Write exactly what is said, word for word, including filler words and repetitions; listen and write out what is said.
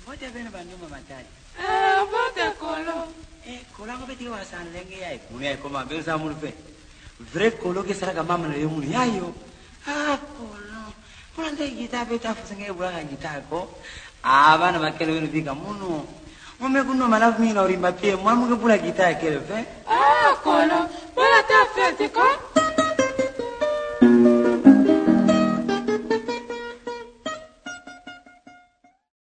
Forte bene banduma matari. Eh, forte colo. Eh, cola ko beti wa san lenge ai. Mune ko ma be sa mulpe. Vrai colo ke sara kama mna yo muni ayo. Ah, colo. Kuna ndai gita beta fusenge bura gita ko. Aba na makelo wenu bika muno. Mume kuno malafu mimi na urimba pie mwamu ke bura gita kele fe. Ah, colo. Wala ta fete ko.